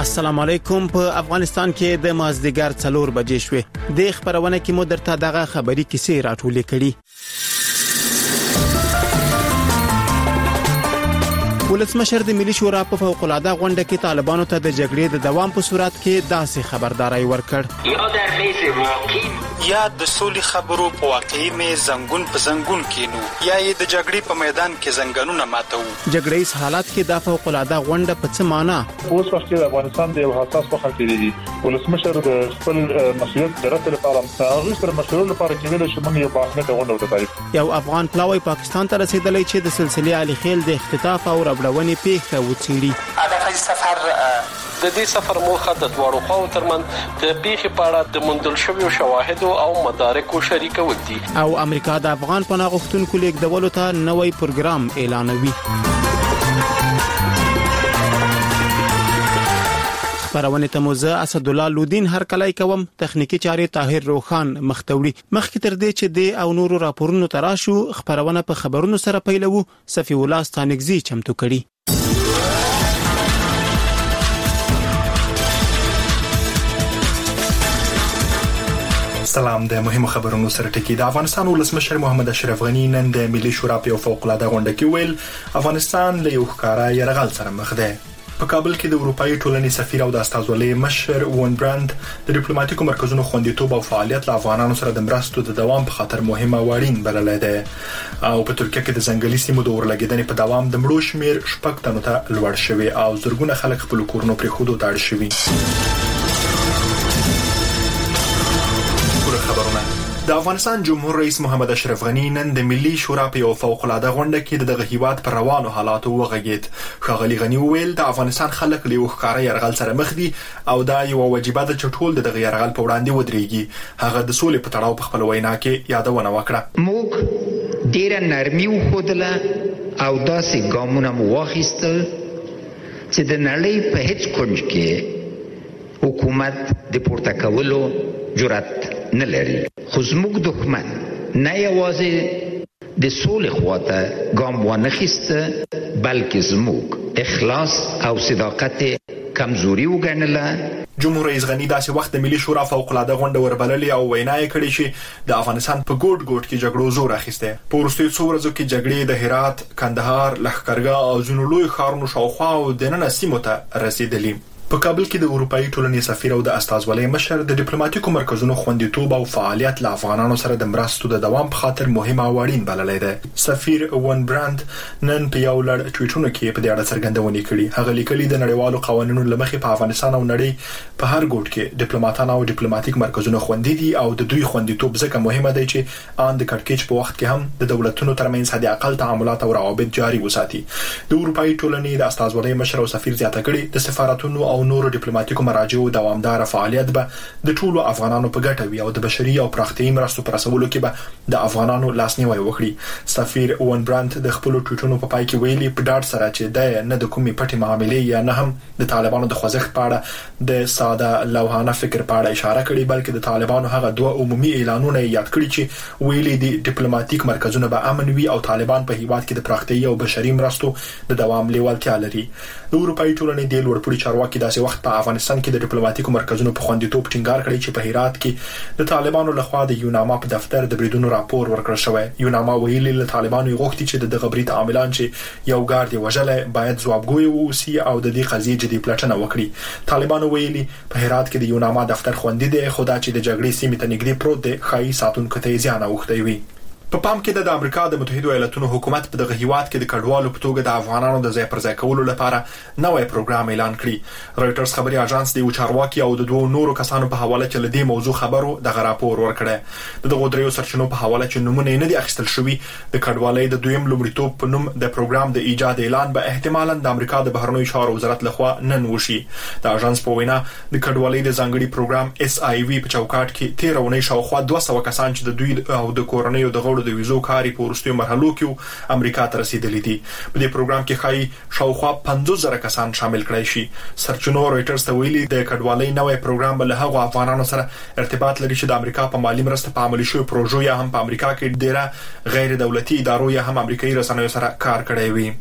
السلام علیکم. په افغانستان کې د مازدیګر 4 بجې شوې. د خبرونه کې مو درته دغه خبري کیسې راټولې کړي. ولسمشر د ملي شورا په فوق العاده غونډه کې طالبانو ته د جګړې د دوام په صورت کې داسې خبرداري ورکړ. یا د سولې خبرو په واقعي مې زنګون په زنګون کینو یا د جګړې په میدان کې زنګانونه ماتو. جګړې حالات کې د فوق العاده غونډه په څه معنا؟ اوس وخت کې افغانستان د حساس وخت کې دی. ولسمشر د خپل مسؤلیت درته لپاره هغه سره مسؤلیت لپاره کې ویل چې موږ یو باحث غونډه وکړو. یو افغان پلاوی پاکستان ته رسیدلی چې د سلسله علي خیل د اختطاف او ربړونې پیښه وڅېړي. هدف سفر د دې سفر موخه د دوړو خواو ترمن د پیښې په اړه د مندل شویو شواهد او مدارکو شریکول دي. او امریکا د افغان پناه غوښتونکو لیږدولو ته نوې پروګرام اعلانوي. خبرونه ته موزه اسد الله لودین هر کله کوم تخنیکی چاري طاهر روخان مختوري. مخکې تر دې چې د او نورو راپورونو تراشو خبرونه په خبرونو سره پیلوو. صفي الله ستانګزي چمتو کړي. سلام. د مهمو خبرونو سره ټکی. د افغانستان ولسمشر محمد اشرف غنی نن د ملي شورا په فوق العاده غونډه کې ویل افغانستان له یو ښکارا یرغل سره مخ دی. په کابل کې د اروپאי ټولنې سفیر او د استازولۍ مشر وون برند د ډیپلوماټیکو مرکزونو خوندیتوب او فعالیت له افغانانو سره د مرستو د دوام په خاطر مهمه وړین بللې ده. او په ترکیه کې د ځنګلي سیمو د اورلګیدنې په دوام د مړو شمیر 6 تنو ته لوړ شوی او زرګونه خلک خپل کورونو پرې خودو ته اړ شوي. د افغانستان جمهور رئیس محمد اشرف غنی نن د ملي شورا په فوق العاده غونډه کې دغه هیواد پر روانو حالاتو وغږید. ښاغلي غنی وویل د افغانستان خلک له ښکارا یرغل سره مخ دي او دا یو واجبه ده چې ټول دغه یرغل په وړاندې ودرېږي. هغه د سولې په تړاو په خپل وینا کې یادونه وکړه. موږ ډیر نرمي وښودله او داسې ګامونه مو واخیستل چې د نړۍ په هیڅ کونج کې حکومت د پورته کولو جرأت نه لري. خو زموږ دښمن نه یوازې د سولې خواته ګام وانخیسته بلکې زموږ اخلاص او صداقت کمزوري وګڼله. جمهور رئیس غنی داسې وخت د ملي شورا فوق العاده غونډه وربللې او وینا یې کړې چې د افغانستان په ګوټ ګوټ کې جګړو زور اخیسته. په وروستیو څو ورځو کې جګړې د هرات، کندهار، لښکرګاه او ځینو لوی ښارونو شاوخوا او دننه سیمو ته رسیدلې. په کابل کې د اروپאי ټولنې سفیر او د استازولۍ مشر د ډیپلوماټیکو مرکزونو خوندیتوب او فعالیت له افغانانو سره د مرستو د دوام په خاطر مهمه وړین بللې ده. سفیر وون برند نن په یو لړ ټویټونو کې په دې اړه څرګندونه کړې. هغه لیکلي د نړیوالو قوانینو لمخې په افغانستان او نړۍ په هر ګوټ کې ډیپلوماټان او ډیپلوماټیک مرکزونه خوندي دي او د دوی خوندیتوب ځکه مهمه دی چې ان د کړکېچ په وخت کې هم د دولتونو ترمنځ حد اقل تعاملات او روابط جاري وساتي. د اروپאי ټولنې د استازولۍ مشر او سفیر زیاته کړي د سفارتونو او نورو ډیپلوماټیکو مراجعو دوامدار فعالیت به د ټولو افغانانو په ګټه وي او د بشري او پراختیايي مرستو پر رسولو کې به د افغانانو لاسنیوي وکړي. سفیر وون برند د خپل ټویټونو په پای کې ویلي په ډاډ سره چې د نه د کومې پټې معاملې یا نه هم د طالبانو د خوځښت په اړه د ساده لوحانه فکر په اړه اشاره کړې بلکې د طالبانو هغه دوه عمومي اعلانونه یاد کړي چې ویلي دي ډیپلوماټیک مرکزونه به امن وي او طالبان په هیواد کې د پراختیايي او بشري مرستو د دوام لیوالتیا لري. د اروپאי ټولنې د لوړپوړي چارواکي داسې وخت په افغانستان کې د ډیپلوماټیکو مرکزونو په خوندیتوب ټینګار کړی چې په هرات کې د طالبانو لخوا د یوناما په دفتر د بریدونو راپور ورکړل شوی. یوناما ویلي له طالبانو غوښتي چې د غبرګ عاملان چې یو ګارد وژلې باید ځوابګوی ووسی او د دې قضیې جدي پلټنه وکړي. طالبانو ویلي په هرات کې د یوناما دفتر خوندي دی خو دا چې د جګړې سیمې ته نږدې پروت دی خایي ساتونکو ته زیان اوښتی وي. په پام کې د امریکا د متحده ایالاتونو حکومت په دغه هیواد کې د کډوالو په توګه د افغانانو د ځای پر ځای کولو لپاره نوې پروګرام اعلان کړی. رويټرز خبري اژانس د چارواکي او د دوه نورو کسانو په حواله چې لدې موضوع خبرو د راپور ورکړی. د دغه دریو سرچینو په حواله چې نمونه نه دي اخیستل شوی د کډوالۍ د دویم لومړیتوب په نوم د پروګرام د ایجاد اعلان به احتمالاً د امریکا د بهرنیو چارو وزارت لخوا نن وشي. د اژانس په وینا د کډوالۍ د ځانګړي پروګرام SIV په چوکاټ کې 13 اونۍ شاوخوا 200 کسان چې د دوی او د کورنیو د غړو د ویزو کاری ورستیو مرحلو کې امریکا ته رسیدلې دي. په دې پروګرام کې خای شاوخوا 50,000 کسان شامل کړي شي. سرچینو رويټرز ته ویلي د کډوالۍ نوې پروګرام به له هغو افغانانو سره ارتباط لري چې د امریکا په مالی مرسته په عملي شوی پروژو یا هم په امریکا کې ډیره غیر دولتي ادارو یا هم امریکایي رسنیو سره کار کړی وي.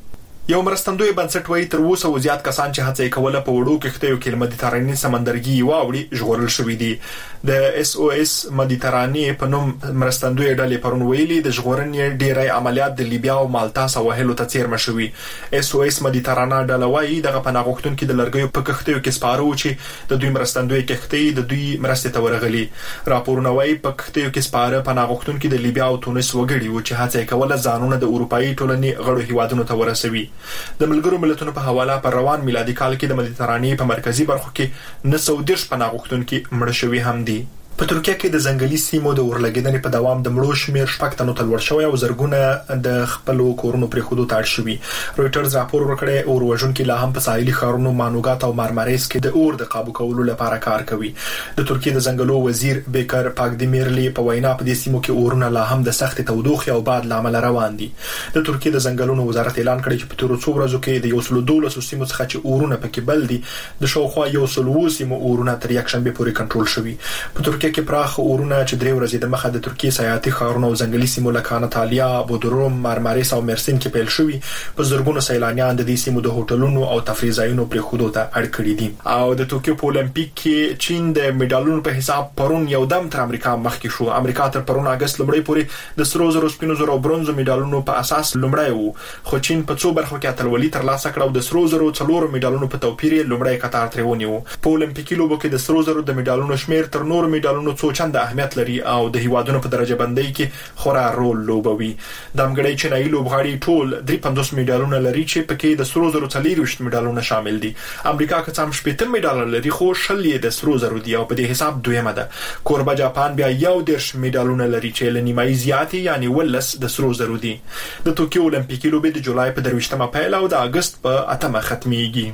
یو مرستندوی بنسټ وایي تر اوسه زیات کسان چې هڅه کوله په وړو کښتیو کې مدیترانې سمندرګي واوړي ژغورل شوي دي. د SOS مدیترانې په نوم مرستندوی ډلې پرون ویلي د ژغورنې ډیری عملیات د لیبیا او مالټا سواحلو ته څیرمه شوي. SOS مدیترانه ډله وایي دغه پناه غوښتونکي د لرګیو په کښتیو کې سپاره و چې د دوی مرستندوی کښتۍ د دوی مرستې ته ورغلي. راپورونه وایي په کښتیو کې سپاره پناه غوښتونکي د لیبیا او تونس وګړي و چې هڅه کوله ځانونه د اروپایي ټولنې غړو هیوادونو ته ورسوي. د ملګرو ملتونو په حواله پر روان میلادي کال کې د مدیترانې په مرکزی برخو کې 930 پناه غوښتونکي مړه شوي هم دي. په ترکیه کې د ځنګلي سیمو د اورلګیدنې په دوام د مړو شمیر 6 تنو ته لوړ شوی او زرګونه د خپل کورونو پرې خودو ته اړ شوي. رويټرز راپور ورکړی اور وژونکي لا هم په ساحلي ښارونو مانوګات او مارماریس کې د اور د قابو کولو لپاره کار کوي. د ترکیه د ځنګلو وزیر بیکر پاکدیمیرلی په وینا په دې سیمو کې اورونه لا هم د سخت تودوخې او باد لامل روان دي. د ترکیه د ځنګلونو وزارت اعلان کړی چې په تیرو څو ورځو کې د 112 سیمو څخه چې اورونه پکې بل دي د شاوخوا 100 سیمو اورونه تر یکشنبه پورې کنټرول شوي. په ترکیه کې پراخ اورونه چې 3 ورځې د مخه د ترکیه سیاحتي ښارونو او ځنګلي سیمو لکه انطالیا، بودروم، مارماریس او مرسین کې پیل شوي. په زرګونو سیلانیان د دې سیمو د هوټلونو او تفریح ځایونو پرې خودو ته اړ کړي دي. او د توکیو په اولمپیک کې چین د میډالونو په حساب پرون یو دم تر امریکا مخکې شو. امریکا تر پرون اگست لومړی پورې د سرو زرو، سپینو زرو او برونزو میډالونو په اساس لومړی وو، خو چین په څو برخو کې اتلولي ترلاسه کړه او د سرو زرو 4 میډالونو په توپیر لومړی قطار ترې ونیو. په اولمپیکي لوبو کې د سرو زرو د میډالونو شمیر تر نور میډالونو څو چنده اهمیت لري او د هیوادونو په درجه بندۍ کې خورا رول لوبوي. د امګړی چینایي لوبغاړي ټول 53 میډالونه لري چې پکې د سرو زرو 40 میډالونه شامل دي. امریکا که څم 70 میډال لري خو 60 د سرو زرو دي او په دې حساب دویمه ده. کوربه جاپان بیا 11 میډالونه لري چې لنیمایي زیاتې یعنی 18 د سرو زرو دي. د توکیو اولمپیکي لوبې د جولای په 23مه پیل او د اگست په 8مه ختميږي.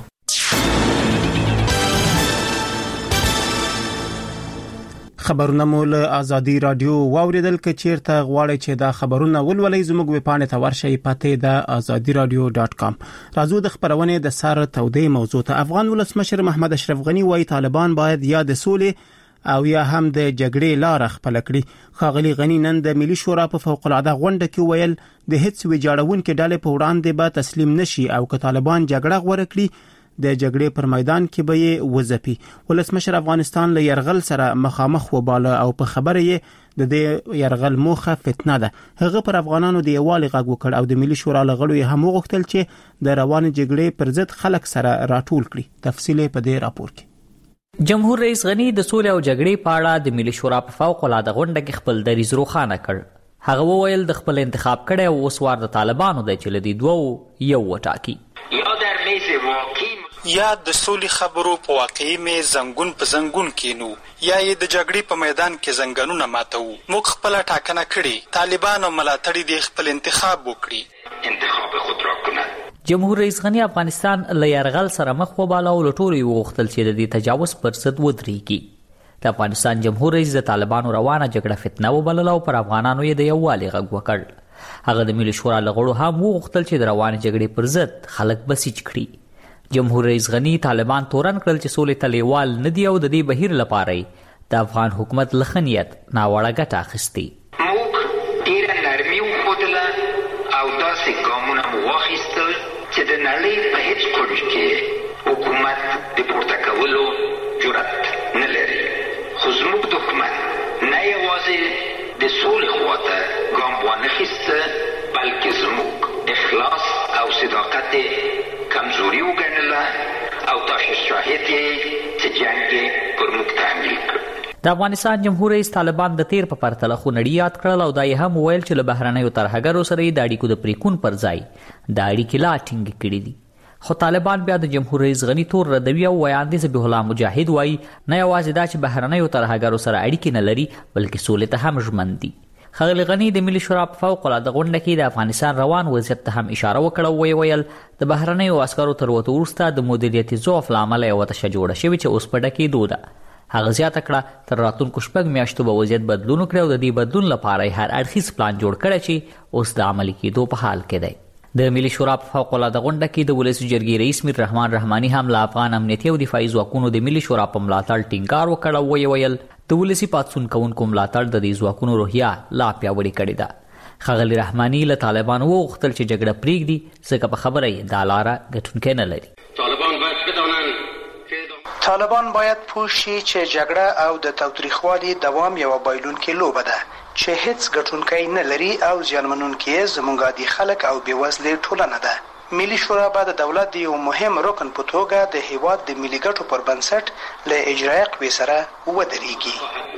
خبرونه مول ازادي رادیو واوریدل ک چیرته غواړئ چې دا خبرونه ولولئ زموږ ویب پاڼه ته ورشئ پته د azadiradio.com. راځو د خبرونه د سر تودې موضوع ته. افغان ولسمشر محمد اشرف غنی وايي طالبان باید یا د سولې او یا هم د جګړې لار خپل کړي. خاغلی غنی نن د ملي شورا په فوق العاده غونډه کې ویل د هیڅ ویجاړونکو ډلې په وړاندې به تسلیم نشي او که طالبان جګړه غوړه کړي د جګړې پر میدان کې به یې وځپي. ولسمشر افغانستان له يرغل سره مخامخ وباله او په خبره یې د دې يرغل موخه فتنه ده. هغه پر افغانانو د یووالي غږ وکړ او د ملي شورا لغړو یې هم وغوښتل چې د روان جګړې پر ضد خلک سره راټول کړي. تفصیل په دې راپور کې. جمهور رئیس غنی د سولې او جګړې په اړه د ملي شورا په فوق العاده غونډه کې خپل دریځ روښانه کړ. هغه وویل د خپل انتخاب کړي او اوس وار د طالبانو د چل دي دوه یو وټاکی. یا د سولې خبرو په واقعي مې زنګون په زنګون کینو یا یې د جګړې په میدان کې زنګونونه ماتو. موږ خپل ټاکنه کړې، طالبان او ملاتړي د خپل انتخاب وکړي، انتخاب خود را کنند. جمهور رئیس غنی افغانستان له يرغل سره مخ وباله او لټوري وغوښتل چې د دې تجاوز پر ضد ودرېږي. د افغانستان جمهور رئیس د طالبانو روانه جګړه فتنه وبلله او پر افغانانو یې د یووالي غږ وکړ. هغه د ملي شورا لغړو هم وغوښتل چې د روانه جګړې پر ضد خلک بسیج کړي. جمهور رئیس غنی طالبان تورن کړل چې سولې ته لیوال نه دی او د دې بهیر لپاره د افغان حکومت لخنیت ناوړه ګټه اخیستي. موږ ډېره نرمي وښودله او داسې ګامونه مو واخیستل چې د نړۍ په هیڅ کونج کې حکومت د پورته کولو جرأت نه لري. خو زموږ دښمن نه یوازې د سولې خواته ګام وانخیسته بلکې زموږ اخلاص او صداقت کمزوری وګڼله او تاسو شاهد یې چې جنګ پر موږ تحمیل کړ. د افغانستان جمهور رئیس طالبان د تیر په پرتله خونړي یاد کړل او دا یې هم ویل چې له بهرنیو ترهګرو سره د اړیکو د پریکون پر ځای د اړیکې لا ټینګې کړي دي. خو طالبان بیا د جمهور رئیس غنی تور ردوي او ویاندې ذبیح الله مجاهد وایي نه یوازې دا چې بهرنیو ترهګرو سره اړیکې نه لري بلکې سولې ته هم ژمن دي. خاغلی غنی د ملي شورا په فوق العاده غونډه کې د افغانستان روان وضعیت ته هم اشاره وکړه او ویل د بهرنیو عسکرو تر وته وروسته د مدیریتي ضعف له امله یوه تشه جوړه شوې چې اوس په ډکېدو ده. هغه زیاته کړه تر راتلونکو 6 میاشتو به وضعیت بدلون وکړي او د دې بدلون لپاره یې هر اړخیز پلان جوړ کړی چې اوس د عملي کېدو په حال کې دی. د ملي شورا په فوق العاده غونډه کې د ولسي جرګې رئیس میر رحمان رحماني هم له افغان امنیتي او دفاعي ځواکونو د ملي شورا په ملاتړ ټینګار وکړ او ویل د ولسي پاتسون کوونکو ملاتړ د دې ځواکونو روحیه لا پیاوړې کړې ده. ښاغلي رحماني له طالبانو وغوښتل چې جګړه پرېږدي ځکه په خبره یې دا لاره ګټونکی نه لري. طالبان باید پوه شي چې جګړه او د تاوتریخوالي دوام یوه بایلونکې لوبه ده چې هیڅ ګټونکی نه لري او زیانمنونکې یې زموږ عادي خلک او بېوزلې ټولنه ده. ملي شورا به د دولت د یو مهم رکن په توګه د هیواد د ملي ګټو پر بنسټ له اجرایي قوې سره ودرېږي.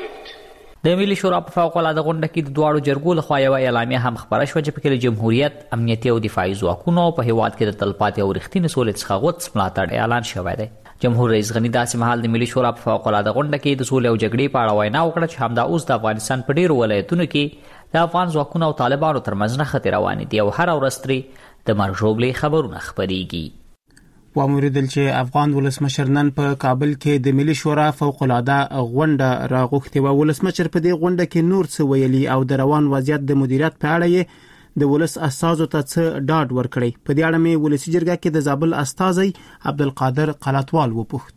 د ملي شورا په فوق العاده غونډه کې د دواړو جرګو لخوا یوه اعلامیه هم خپره شوه چې پکې د جمهوریت امنیتي او دفاعي ځواکونو په هیواد کې د تلپاتې او رښتینې سولې څخه غوڅ ملاتړ اعلان شوی دی. جمهور رئیس غني داسې مهال د ملي شورا په فوق العاده غونډه کې د سولې او جګړې په اړه وینا وکړه چې همدا اوس د افغانستان په ډیرو ولایتونو کې د افغان ځواکونو او طالبانو ترمنځ نښتې روانې دي او هره ورځ ترې د مرګ ژوبلې خبرونه خپرېږي. واوریدل چې افغان ولسمشر نن په کابل کې د ملي شورا فوق العاده غونډه راغوښتې و. ولسمشر په دې غونډه کې نور څه ویلي او د روان وضعیت د مدیریت په اړه یې د ولس استازو ته څه ډاډ ورکړي. په دې اړه مې ولسی جرګه کې د زابل استازي عبدالقادر قلاتوال وپوښت.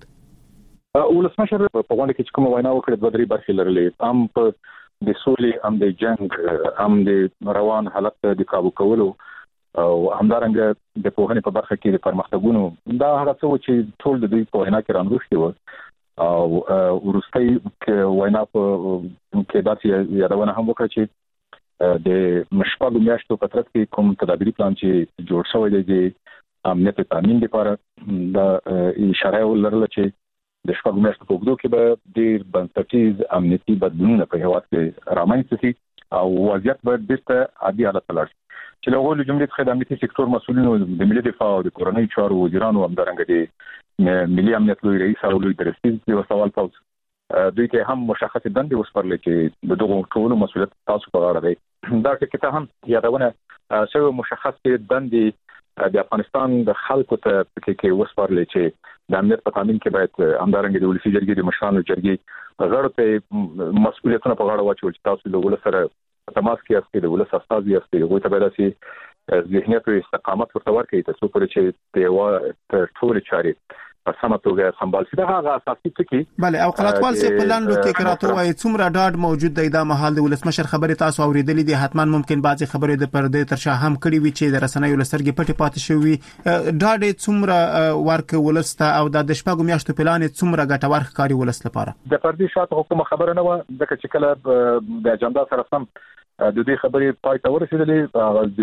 ولسمشر په غونډه کې کوم وینا وکړه د درې برخې لرلې، هم په د سولې، هم د جنگ، هم د روان حالت د قابو کولو او همدارنګه د پوهنې په برخه کې د پرمختګونو. دا هغه څه چې ټول د دوی په وینا کې راغلي و او ورستۍ وینا په کې داسې یادونه هم وکړه چې د مشپږو میاشتو په ترڅ کې کوم تدابیري پلان چې جوړ شوی دی د امنیت تامین لپاره دا اشاره ولرله چې د شپږو میاشتو په اوږدو کې به ډېر بنسټیز امنیتي بدلونونه په هیواد کې رامنځته شي او وضعیت به بیرته عادي حالت ته لاړ شي. چې له اول جملې څخه د امنیتي سکتور مسؤلینو، د ملي دفاع او د کورنۍ چارو وزیرانو، همدارنګه د ملي امنیت لوی رئیس او لوی درستیز د وسوال پوز دوی ته هم مشخص دندې وسپارل چې د دغو ټولو مسؤلیت تاسو په غاړه دی. دا ټکي هم یادونه شوی مشخص دندې د افغانستان د خلکو ته کې وسپارل چې د امنیت په تامین کې باید همدارنګه د ولسی جرګې د مشرانو جرګې غړو ته مسؤلیتونه په غاړه واچول چې تاسو د ولس سره تماس کې یاست، د ولس استازي یاست، هغوی ته باید چې ذهنیت او استقامت ورته ورکړي ترڅو پورې چې د ټولې چارې په سمه توګه سمبال شي. دا هغه اساسي ټکي. بله، او قلاتوال سي په لاندو کې کراته وایي څومره ډاډ موجود دی دا مهال د ولسمشر خبرې تاسو اوریدلې دي؟ حتمان ممکن بعضي خبرې د پردې تر شا هم کړي وي چې د رسنیو لسرګي پټې پاتې شوی. ډاډ څومره ورک ولسته او د شپږو میاشتو پلان څومره ګټور ښکاري ولس لپاره؟ د پردې شاته حکومت خبره نه و، ځکه چې کله د اجنډا سره سم د دې خبرې پای ته ورسېدلې د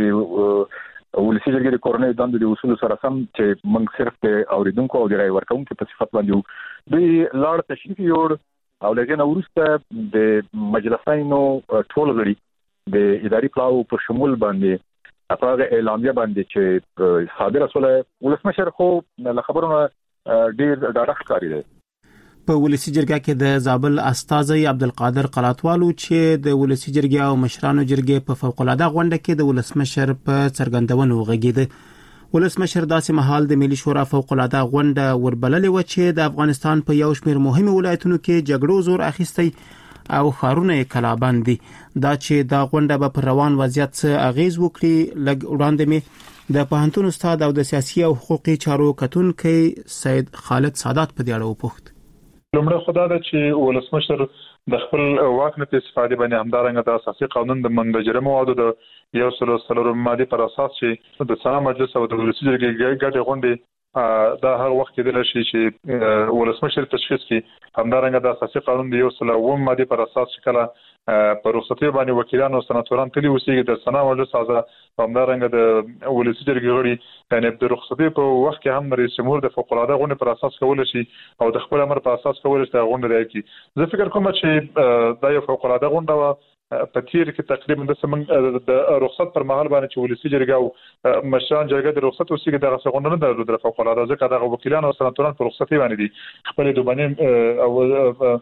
ولسی جرګې د کورنۍ دندو د اصول سره سم چې موږ صرف د اوریدونکو او د رای ورکوونکو په صفت باندې دوی لاړ تشریف یوړ او لږه نو وروسته د مجلسینو ټول غړي د اداري پلاو په شمول باندې هغه اعلامیه باندې چې صادره شوه ولسمشر خو له خبرونو ډیر ډاډه ښکاري دی. په ولسی جرګه کې د زابل استازي عبدالقادر قلاتوالو چې د ولسی جرګې او مشرانو جرګې په فوق العاده غونډه کې د ولسمشر په څرګندونو غږیده. ولسمشر داسې مهال د ملي شورا فوق العاده غونډه وربللې و چې د افغانستان په یو شمېر مهمو ولایتونو کې جګړو زور اخیستی او ښارونه یې کلابند دي. دا چې دا غونډه به پر روان وضعیت څه اغیز وکړي، لږ وړاندې مې د پوهنتون استاد او د سیاسي او حقوقي چارو کتونکی سید خالد سادات په دې اړه وپوښت. لومړی خدای دا چې ولسمشر د خپل واک نه استفاده باندې همدارنګه د اساسي قانون د منبجره موادو د 140 ماده پر اساس چې د سنا مجلس او د ولسی جرګې ګډه غونډه دا هر وخت کېدل شي چې ولسمشر تشخیص کړي. همدارنګه د اساسي قانون د 140 ماده پر اساس چې کله په رخصتي باندې وکیلان او سناتوران تلي اوسېږي د سنا مجلس اعضا، همدارنګه د ولسی جرګې غړي یعنی د رخصتي په وخت کې هم رئیس جمهور د فوق العاده غونډې پر اساس کول شي او د خپل امر په اساس کول شي غونډه راکړي. زه فکر کوم چې دا یو فوق العاده غونډه په تیر کې تقریبا د رخصت پر مهال باندې چې ولسی جرګه او مشران جرګه د رخصت اوسېږي دغه غونډه نه درلوده فوق العاده، ځکه دغه وکیلان او سناتوران په رخصتي باندې دي خپل دوبانه او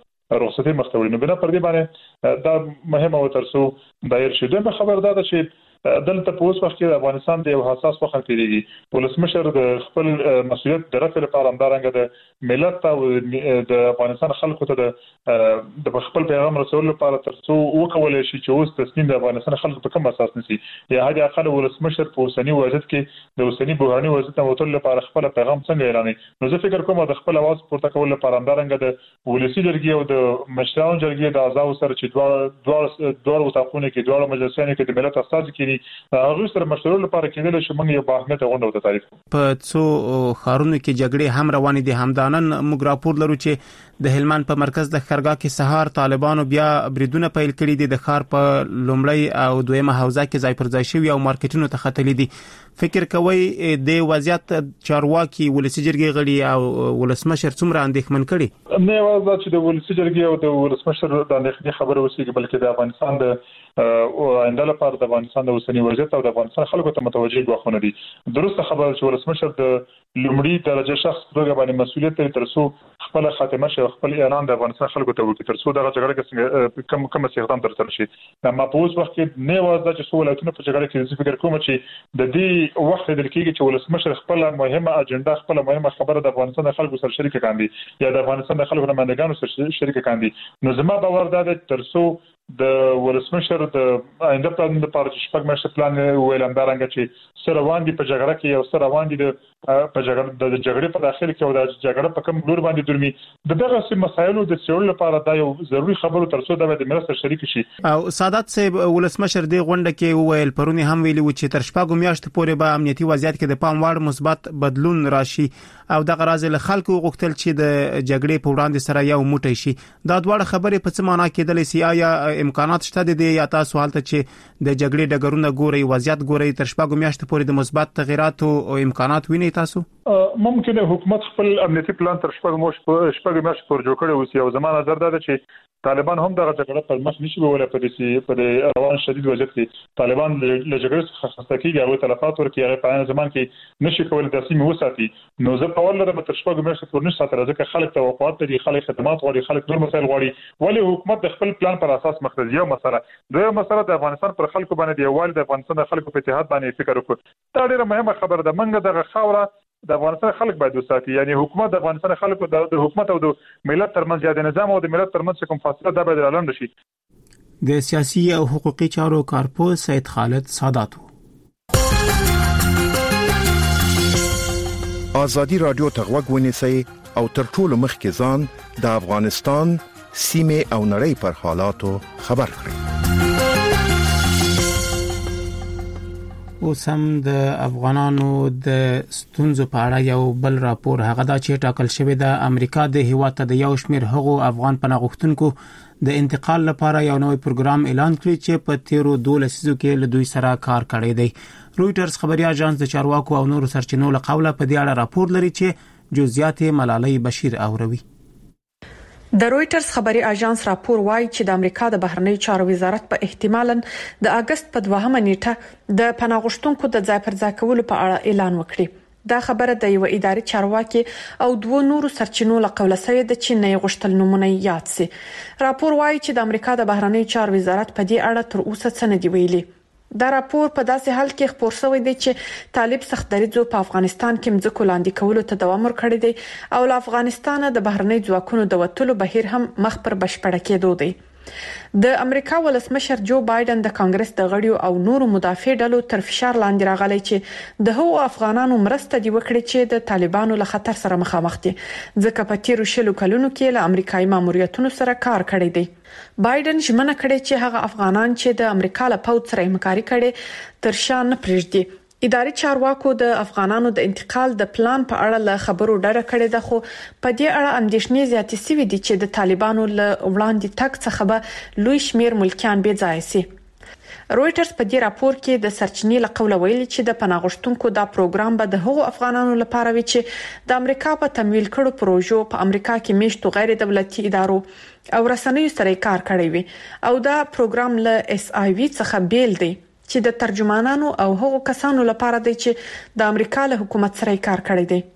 رخصتي مختوري. نو بنا پر دې باندې دا مهمه و ترڅو دایر شي. دغه خبردار ده چې دلته په اوس وخت کې افغانستان د یو حساس وخت تیریږي ولسمشر د خپل مسؤلیت د رفع لپاره همدارنګه د ملت او د افغانستان خلکو ته د خپل پیغام رسول لپاره ترڅو وکولای شي چې اوس تصمیم د افغانستان خلکو په کوم اساس نسی یا هغه اقل ولسمشر په اوسنی وضعیت کې د اوسنی بحراني وضعیت وټول لپاره خپل پیغام څنګه اعلانوي. نو زه فکر کوم د خپل आवाज پورته کول لپاره همدارنګه د ولسی جرګې او د مشرانو جرګې د اعضاء سره چې دوه وساقونه کې دوه مجلسونه کې د ملت استازي کړي هغه سره مشورو لپاره کېدل چې موږ یو باهمه غونډه وته تعریف په څو خارونو کې جګړې هم روانې دي. همدانن موږ راپور لرو چې د هلمند په مرکز د خرګا کې سهار طالبانو بیا بریدونه پیل کړي دي. د ښار په لومړی او دویمه حوزه کې ځای پر ځای شوی او مارکیټونو ته ختلي دي. فکر کوي د وضعیت چارواکي ولسی جرګې غړي او ولسمشر څومره اندېښمن کړي؟ نه واځه چې د ولسی جرګې او د ولسمشر د اندېښنې خبره وسیږي بلکې د افغانستان د آینده لپاره د افغانستان د اوسنی وضعیت او د افغانستان خلکو ته متوجه غوښنه دي. درسته خبره چې ولسمشر د لومړي درجه شخص توګه باندې مسؤلیت لري ترڅو خپل خاتمه شي خپل اعلان د افغانستان خلکو ته وکړي ترڅو دغه جګړه کې کوم استخدام ترسره شي. اما په اوس وخت کې نه واځه چې ولایتونه په جګړه کې فکر کوم چې د دې وخت د لکېږي چې ولسمشر خپل مهمه اجنډا خپل مهمه خبره د افغانستان خلکو سره شریک کاندي یا د افغانستان د خلکو نمائندګانو سره شریک کاندي. نو زما باور دا دی ترڅو د ولسمشر د آینده پلان لپاره چې شپږ میاشتې پلان ویل همدارنګه چې سره واندي په جګړه کې او سره واندي په جګړې په داخل کې او د جګړه په کوم لور باندې درمي دغه سم مسایلو د سیول لپاره دا یو ضروري خبرو ترڅو د مرسته شریک شي. او سادات صاحب ولسمشر د غونډه کې ویل پرونی هم ویلي و چې تر شپږ میاشتې پورې به امنیتي وضعیت کې د پام وړ مثبت بدلون راشي او دغه راز له خلکو غوښتل چې د جګړې په وړاندې سره یو موټی شي. دا دواړه خبرې په څه معنا کېدلې سي؟ آیا امکانات شته دي یا تاسو حالت چې د جګړې ډګرونه ګوري وضعیت ګوري تر شپږ میاشتې پورې د مثبت تغیراتو او امکانات ویني تاسو؟ ممکن حکومت خپل امنیتي پلان تر شپږ میاشتې پورې جوړ کړی وي او زموږ نظر دا ده چې طالبان هم دغه جګړه پر مخ نشي ویولای په روان شدید وضعیت کې طالبان له جګړې څخه خسته کیږي او تلفات ورکوي هغه په عین زمان کې نشي کولای د سیمه وساتي. نو زه په ول لرم تر شپږ میاشتې پورې نشي ساتل ځکه خلک توقعات لري خلک خدمات غواړي خلک نور مسایل غواړي ولی حکومت د خپل پلان پر اساس مخ ته یو مسله دوی مسله د افغانستان پر خلکو باندې دی وال د افغانستان د خلکو په اتحاد باندې فکر وکړي. دا ډیره مهمه خبره ده. منګه دغه خاوره د افغانستان خلک باید وساتي یعنی حکومت د افغانستان خلکو د حکومت او د ملت ترمنځ یا د نظام او د ملت ترمنځ کوم فاصله دا باید اعلان شي. د سیاسي او حقوقي چارو کارپوه سید خالد سادات. آزادی رادیو ته غوږ ونیسئ او تر ټولو مخکې ځان د افغانستان سیمه او نړۍ پر حالاتو خبر کړئ. اوس هم د افغانانو د ستونزو په اړه یو بل راپور هغه دا چې ټاکل شوی د امریکا د هیواد ته د یو شمېر هغو افغان پناه غوښتونکو د انتقال لپاره یو نوې پروګرام اعلان کړی چې په تیرو 12 لسیزو کې له دوی سره کار کړی دی. رويټرز خبري اژانس د چارواکو او نورو سرچینو له قوله په دې اړه راپور لري چې جزئیات ملالۍ بشیر اوروي. د رويټرز خبري اژانس راپور وايي چې د امریکا د بهرنی چارو وزارت په احتمالاً د اگست په 2مه نیټه د پناه غوښتونکو د ځای پر ځای کولو په اړه اعلان وکړي. دا خبره د یو اداري چارواکي او دوه نورو سرچینو له قوله سوی د چین نه غوښتل نمونه یاد سي. راپور وايي چې د امریکا د بهرنی چارو وزارت په دې اړه تر اوسه څه نه دی ویلي. دا راپور په داسې حال کې خبر شوی دی چې طالب سخت دریځو په افغانستان کې مځکو لاندې کولو ته دوام ورکړی دی او له افغانستان د بهرنی ځواکونو د وټلو بهیر هم مخ پر بشپړه کېدو دی. د امریکا ولسمشر جو بایدن د کانګرس د غړیو او نورو مدافع ډلو تر فشار لاندې راغلی چې د هغو افغانانو مرسته دی وکړي چې د طالبانو له خطر سره مخامخ دي ځکه په تیرو شلو کلونو کې له امریکایي ماموریتونو سره کار کړی دی. بایدن ژمنه کړې چې هغه افغانان چې د امریکا له پوځ سره همکاري کړي تر شا نه پرېږدي. اداري چارواکو د افغانانو د انتقال د پلان په اړه له خبرو ډډه کړې ده خو په دې اړه اندېښنې زیاتې شوې دي چې د طالبانو له وړاندې تګ څخه به لوی شمیر ملکیان بې ځای شي. رويټرز په دې راپور کې د سرچینې له قوله ویلي چې د پناه غوښتونکو دا پروګرام به د هغو افغانانو لپاره وي چې د امریکا په تمویل کړو پروژو په امریکا کې میشتو غیر دولتي ادارو او رسنیو سره کار کړی وي او دا پروګرام له SIV څخه بیل دی چې د ترجمانانو او هغو کسانو لپاره دی چې د امریکا له حکومت سره کار کړی دی.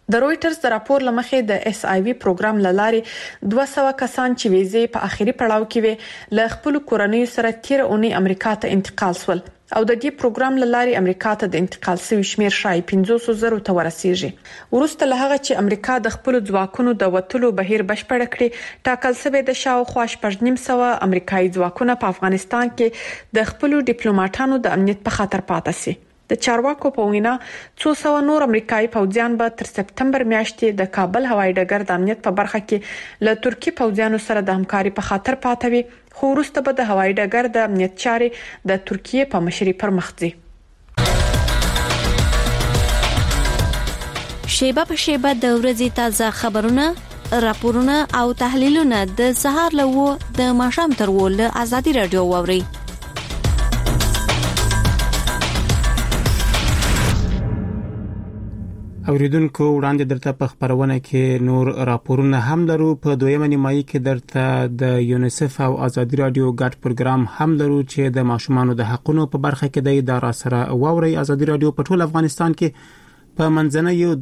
د رويټرز د راپور لمخې د اس آی وی پروګرام لارې 200 کسان چې ویزې په اخیری پړاو کې وي له خپل کورنۍ سره تیر اونۍ امریکا ته انتقال شول او د دې پروګرام لارې امریکا ته د انتقال شوی شمیر شای 500,000 ته ورسیږي. ورسته له هغه چې امریکا د خپل ځواکونو د وټلو بهیر بشپړ کړي، ټاکل شوی د شاوخوا 9.5 امریکایي ځواکونه په افغانستان کې د خپل ډیپلوماټانو د امنیت په خاطر پاتې شي. د چارواکو په وینا 200 نور امریکایي پوځیان به تر سپتمبر میاشتې د کابل هوایي ډګر د امنیت په برخه کې له ترکی پوځیانو سره د همکاري په خاطر پاتوي، خو وروسته به د هوایي ډګر د امنیت چارې د ترکیه په مشرۍ پر مخ ځي. شیبه په شیبه د ورځې تازه خبرونه، راپورونه او تحلیلونه د سهار له د ماښام تر ول آزادي رادیو ووري. اوریدونکو وړاندې درته په خبرونه کې نور راپورونه هم لرو. په دویمه نیمایي کې درته د یونیسف او آزادي رادیو ګډ پروګرام هم لرو چې د ماشومانو د حقوقو په برخه کې د اداره سره ووري. آزادي رادیو په ټول افغانستان کې په منځنۍ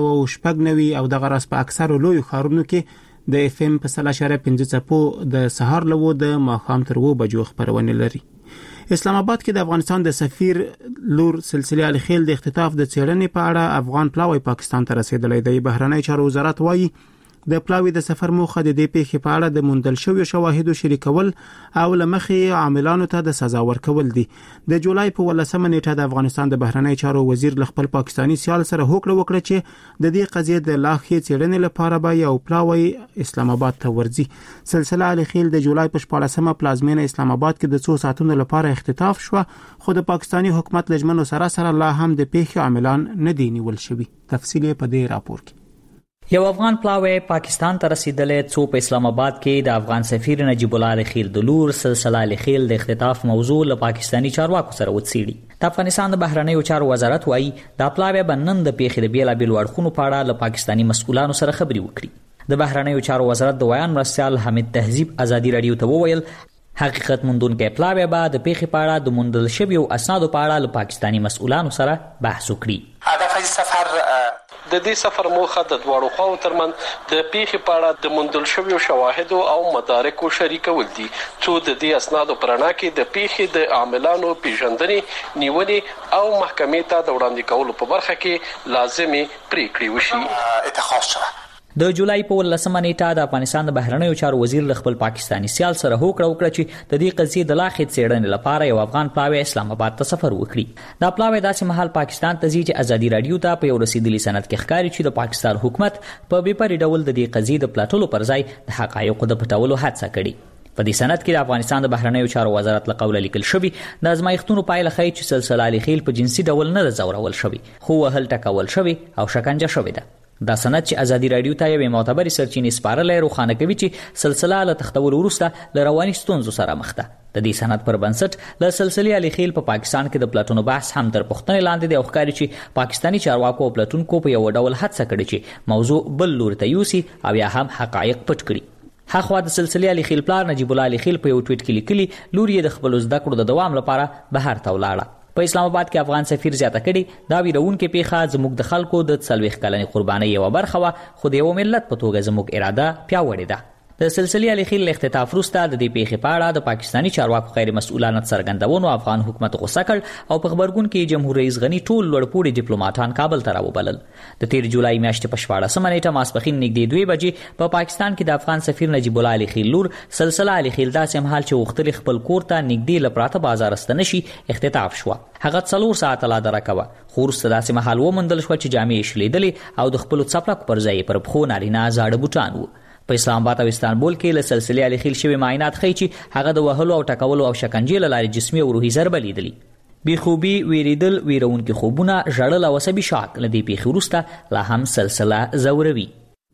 1290 او د غرس په اکثر لوی خارونو کې د اف ام په 3.5 چپو د سهار لوو د ماښام تر 2 بجو خبرونه لري. اسلام آباد کې د افغانستان د سفیر لور سلسله الخیل د اختطاف د څېړنې په اړه افغان پلاوی پاکستان ته رسیدلی دی. بهرنی چارو وزارت وایي د پلاوی د سفر موخه د دې پیښې په اړه د موندل شویو شواهدو شریکول او لمخې عاملانو ته د سزا ورکول دي. د جولای په 18 نیټه د افغانستان د بهرنی چارو وزیر ل خپل پاکستانی سیال سره هوکړه وکړه چې د دې قضیې د لاخې څېړنې لپاره به یو پلاوی اسلام آباد ته ورځي. سلسله الخیل د جولای په 14مه پلازمینه اسلام آباد کې د 2 ساعتونو لپاره اختطاف شو، خو د پاکستانی حکومت لجمنو سره لا هم د پیښې عاملان نه دي نیول شوي. تفصیل په دې راپور کې. یو افغان پلاوی پاکستان ته رسیدلې څو په اسلام آباد کې د افغان سفیر نجیب الله الخیل د لور سلسله الخیل د اختطاف موضوع له پاکستانی چارواکو سره وڅېړي. د افغانستان د بهرنیو چارو وزارت وایي دا پلاوی بنن د پیښې د بیلابیلو اړخونو په اړه له پاکستانی مسؤلانو سره خبرې وکړي. د بهرنیو چارو وزارت د ویان مرستیال حمید تهذیب آزادي رادیو ته وویل حقیقت موندونکو پلاوی به د پیښې په اړه د موندل شویو اسنادو په اړه له پاکستانی مسؤلانو سره بحث وکړي. هدف از سفر د دې سفر موخه د دواړو خواو ترمن د پیښې په اړه د موندل شویو شواهدو او مدارکو شریکول دي، څو د دې اسنادو په رڼا کې د پیښې د عاملانو پیژندنې، نیولې او محکمې ته د وړاندې کولو په برخه کې لازمي پریکړې وشي. اتخاذ شوه. د جولای په 18مه نیټه د افغانستان د بهرنیو چارو وزیر ل خپل پاکستانی سیال سره هوکړه وکړه چې د دې قضیې د لاخې څېړنې لپاره یو افغان پلاوی اسلام آباد ته سفر وکړي. دا پلاوی داسې مهال پاکستان ته ځي چې آزادي رادیو ته په یو رسیدلی سند کې ښکاري چې د پاکستان حکومت په بېپرې ډول د دې قضیې د پلټلو پر ځای د حقایقو د پټولو هڅه کړې. په دې سند کې د افغانستان د بهرنیو چارو وزارت له قوله لیکل شوی د ازمایښتونو پایله ښیي چې سلسله الخیل په جنسي ډول نه زورول شوی، خو وهل ټکول شوی او شکنجه شوی ده. دا سند چې آزادي رادیو ته یو معتبر سرچینې سپارلې روښانه کوي چې سلسله له تختول وروسته له رواني ستونزو سره مخ ده. د دې سند پر بنسټ له سلسله الخیل په پاکستان کې د پلاتونو بحث هم تر پوښتنې لاندې دی او ښکاري چې پاکستانی چارواکو او پلاتونکو په یو ډول هڅه کړې چې موضوع بل لور ته یوسي او یا هم حقایق پټ کړي. هغه د سلسله الخیل پلار نجیب الله الخیل په یو ټویټ کې لیکلي لور یې د خپل زده کړو د دوام لپاره بهر ته ولاړه. په اسلام آباد کې افغان سفیر زیاته کړي دا ویرونکو پیښه زموږ د خلکو د 40 کلنې قربانۍ یو برخه وا، خو د یو ملت په توګه زموږ اراده پیاوړې ده. د سلسله الخیل اختطاف وروسته د دې پیښې په اړه د پاکستانی چارواکو غیر مسؤلانه څرګندونو افغان حکومت غوسه کړ او په خبرګون کې جمهور رئیس غنی ټول لوړپوړي ډیپلوماټان کابل ته راوبلل. د 13 جولای میاشتې په 14مه نیټه ماسپښین نږدې 2 بجې په پاکستان کې د افغان سفیر نجیب الله الخیل لور سلسله الخیل داسې مهال چې وختل خپل کور ته نږدې لپراته بازار ستنشي اختطاف شو. هغه 4 ساعت لا درکوه، خو وروسته داسې مهال ومندل شو چې جامې شلیدلې او د خپل څپلک پر ځای پر پخو نارینه زاړه بوټان وو. په اسلام آباد او استانبول کې له سلسله الخیل شوی معاینات ښیي چې هغه د وهلو او ټکولو او شکنجې له لارې جسمي او روحي ضربه لیدلي. بېخوبي، ویریدل، ویرونکي خوبونه، ژړل او عصبي شاک له دې پیښې وروسته لا هم سلسله زوروي.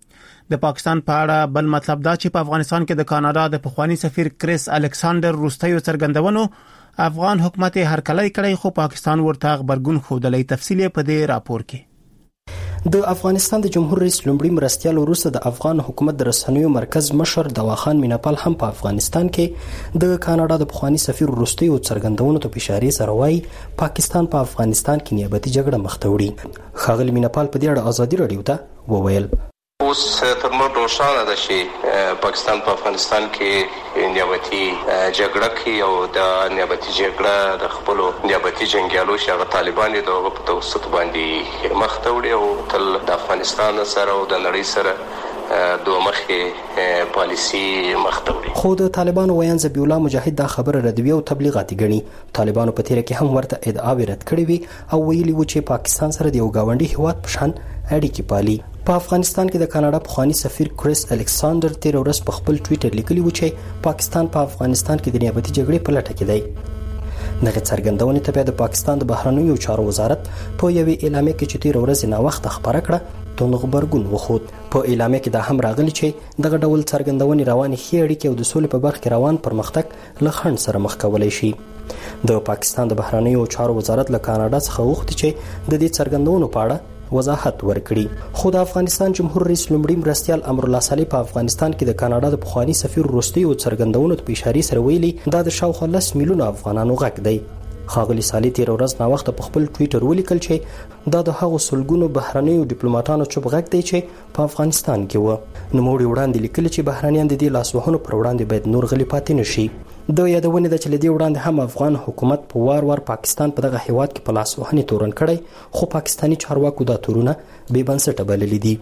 د پاکستان په اړه بل مطلب دا چې په افغانستان کې د کاناډا د پخوانی سفیر کریس الکساندر روستیو څرګندونو افغان حکومت هرکلی کړی، خو پاکستان ورته غبرګون ښودلی. تفصیل په دې راپور کې. د افغانستان د جمهور رئیس لومړي مرستیال وروسته د افغان حکومت د رسنیو مرکز مشر دواخان میناپال هم په افغانستان کې د کاناډا د پخوانی سفیر وروستیو څرګندونو ته اشارې سره وایي پاکستان په افغانستان کې نیابتي جګړه مخ ته وړي. ښاغلي میناپال په دې اړه ازادي راډیو ته وویل اوس تر موږ روښانه ده چې پاکستان په افغانستان کې نیابتي جګړه کوي او د نیابتي جګړه د خپل نیابتي جنگیالو چې هغه طالبان دي دغه په توسط باندې مخ ته وړي او تل د افغانستان سره او د نړۍ سره دوه مخې پالیسي مخ ته وړي. خو د طالبانو ویان ذبیح الله مجاهد دا خبره ردوي او تبلیغاتي ګڼي. طالبانو په تیره کې هم ورته ادعاوې رد کړې وي او ویلي و چې پاکستان سره د یو ګاونډي هیواد په شان اړیکې پالي. په افغانستان کې د کاناډا پخوانی سفیر کریس الکساندر تیر ورځ په خپل ټویټر لیکلی و چې پاکستان په افغانستان کې د نیابتي جګړې په لټه کې دی. دغه څرګندونې ته بیا د پاکستان د بهرنیو چارو وزارت په یوې اعلامیه کې چې تیر ورځ نه وخت خبره کړه توغ غبرګون وخود. په اعلامیه کې دا هم راغلی چې دغه ډول څرګندونې روانې ښې اړیکې او د سولې په برخه کې روان پرمختګ له خنډ سره مخ کولای شي. د پاکستان د بهرنیو چارو وزارت له کاناډا څخه غوښتي چې د دې څرګندونو په اړه وضاحت ورکړي. خو د افغانستان جمهور رئیس لومړي مرستیال امرالله صالح په افغانستان کې د کاناډا د پخوانی سفیر وروستیو څرګندونو په اشارې سره ویلي دا د شاوخوا 10 میلیونه افغانانو غږ دی. ښاغلي صالح تیر ورځ نا وخت په خپل ټویټر ولیکل چې دا د هغو سلګونو بهرنیو ډیپلوماټانو چوپ غږ دی چې په افغانستان کې و. نوموړي وړاندې لیکل چې بهرنیان د دې لاسوهنو پر وړاندې باید نور غلي پاتې نشي. د یادونې د چلېدي وړاندې هم افغان حکومت په وار پاکستان په دغه هیواد کې په لاسوهنې تورن کړی خو پاکستانی چارواکو دا تورونه بې بنسټه بللي دي.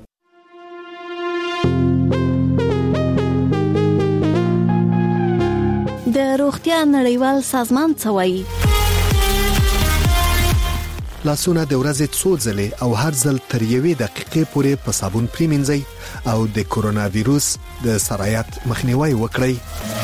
د روغتیا نړیوال سازمان څه وایي؟ لاسونه د ورځې څو ځلې او هر ځل تر یوې دقیقې پورې په صابون پریمنځئ او د کورونا وایروس د سرایت مخنیوي وکړئ.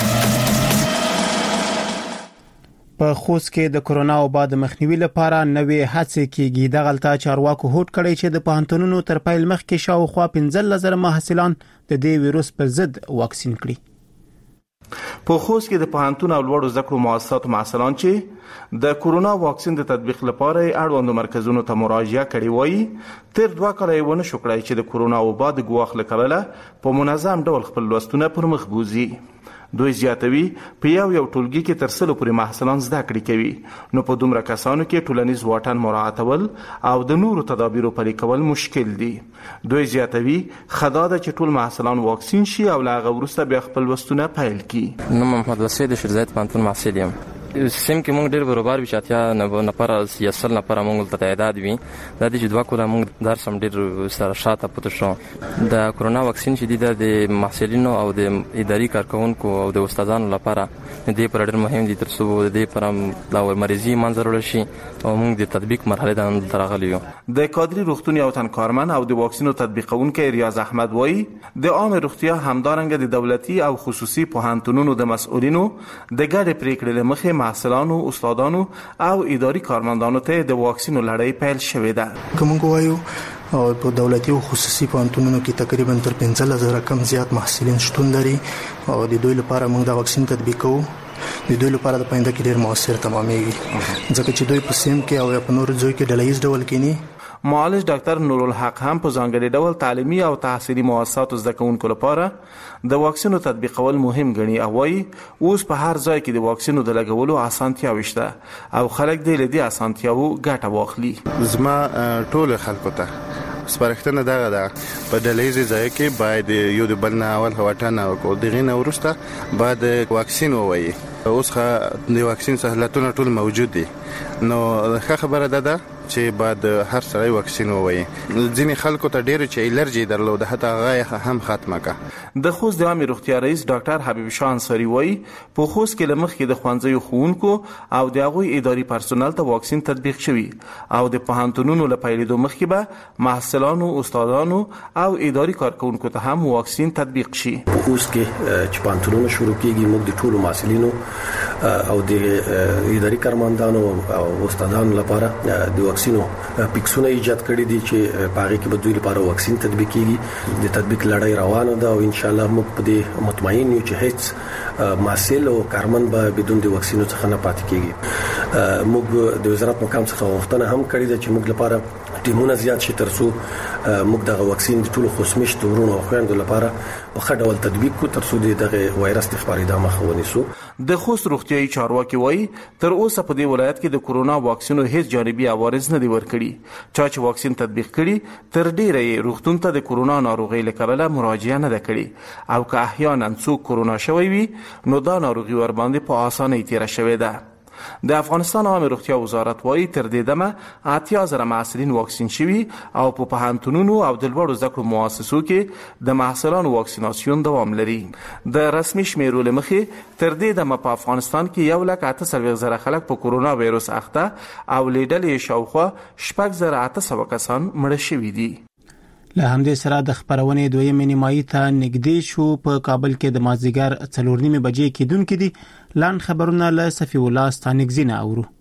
په خوست کې د کرونا وبا د مخنیوي لپاره نوې هڅې کېږي. د غلطه چارواکو هوډ کړی چې د پوهنتونونو تر پیل مخکې شاوخوا 15,000 محصلان د دې وایروس پر ضد واکسین کړي. په خوست کې د پوهنتون او لوړو زده کړو مؤسساتو محصلان چې د کورونا واکسین د تطبیق لپاره اړوندو مرکزونو ته مراجعه کړې وایي تر 2 کاله یې ونه شو کړای چې د کورونا وبا د ګواښ له کبله په منظم ډول خپل لوستونه پر مخ بوزي. دوی زیاتوي په یو ټولګي کې تر 100 پورې محصلان زده کړې کوي نو په دومره کسانو کې ټولنیز واټن مراعاتول او د نورو تدابیرو پلي کول مشکل دي. دوی زیاتوي خدای چې ټول محصلان واکسین شي او لا غوړسته بیا خپل لوستونه پیل کړي. نو محمد وسید شرزاد پانتون محصل یم. سیم کې موږ ډېر برابر وي چې نفر سیاسل نفر موږ ته تعداد وي د دې جدوا کوله موږ در سم ډېر سره شاته پته شو. د کورونا واکسین چې د محصلینو او د اداري کارکونکو او د استادانو لپاره د پر ډېر مهم دي تر څو د پرم د مریضي منځ شي او موږ د تطبیق مرحله ته درغلي یو. د کادري روغتوني او تنکارمن او د واکسینو تطبیقونکو ریاض احمد وایي د عام روغتیا همدارنګه د دولتي او خصوصي پوهنتونونو د مسؤلینو د ګډ پریکړې لمخې محصلانو، استادانو او اداري کارمندانو ته د واکسینو لړۍ پیل شوې ده. کوم وایو او په دولتي او خصوصي پوهنتونونو کې تقریبا تر 15,000 کم زیات محصلین شتون لري او د دوی لپاره موږ د واکسین تطبیق کوو. د دوی لپاره د پاینده کې ډېر موثر تمامېږي ځکه چې دوی په سیم کې او په نور ځای کې ډلهیز ډول کېني. معالج ډاکټر نورالحق هم په ځانګړي ډول تعلیمي او تحصیلي مؤسساتو زده کوونکو لپاره د واکسینو تطبیقول مهم ګڼي او وايي اوس په هر ځای کې د واکسینو د لګولو اسانتیاوې شته او خلک د لدی اسانتیاوو ګټه واخلي. زما ټول خلکو ته سپارښتنه ده په ډلهیزي ځای کې باید یو د بل نه اول هواټن او دغه نه ورسته باید واکسین ووایي. اوس د واکسین سہولتونه ټول موجود دي نو ښه خبره ده چې بعد هر سړی واکسین ووایي. ځینې خلکو ته ډېر چې الرجی درلوده حتی هغه هم ختمه کړه. د خوست د عامې روغتیا رئیس ډاکټر حبیب شاه انصاري وایي په خوست کې له مخکې د ښوونځیو ښوونکو او د هغوی اداري پرسونل ته واکسین تطبیق شوي او د پوهنتونونو له پیلېدو مخکې به محصلانو، استادانو او اداري کارکوونکو ته هم واکسین تطبیق شي. په خوست کې چې پوهنتونونه شروع کېږي موږ د ټولو محصلینو او د اداري کارمندانو او استادانو لپاره د واکسینو پیکسونه ایجاد کړي دي چې په هغه کې به دوی لپاره واکسین تطبیق کیږي. د تطبیق لړۍ روانه ده او ان شاء الله موږ په دې مطمئن یو چې هیڅ محصل او کارمند به بدون د واکسینو څخه نه پاتې کیږي. موږ د وزارت مقام څخه غوښتنه هم کړې ده چې موږ لپاره ټیمونه زیات شي ترڅو موږ د واکسین د ټولو خوسمش تورونو او خويندو لپاره په ښه ډول تطبیق کو ترڅو دغه وایرس د خپرېدا مخه ونیسو. د خوست روغتيایي چارواکي وایي تر اوسه په دې ولایت کې د کورونا واکسینو هیڅ جانبي عوارض نه دي ورکړي. چا چې واکسین تطبیق کړي تر ډیره یې روغتون ته د کورونا ناروغي لکبله مراجعه نه ده کړې او که احیانا څوک کورونا شوی وي نو دا ناروغي ور باندې په اسانه تیر شوی ده. د افغانستان عامه روغتیا وزارت وایي تر دې دمه 80,000 محصلین واکسین شوي او په پوهنتونونو او د لوړو زده کړو مؤسسو کې د محصلانو واکسیناسیون دوام لري. د رسمي شمیرو له مخې تر دې دمه په افغانستان کې 1,48,000 خلک په کورونا وایروس اخته او لیدلې شاوخوا 6,800 کسان مړه شوي دي. له همدې سره د خبرونې دویمې نیمایي ته نږدې شو. په کابل کې د مازدیګر 4:30 بجې کېدونکې دي. لاند خبرونه له صفی الله ستانګزینه اورو.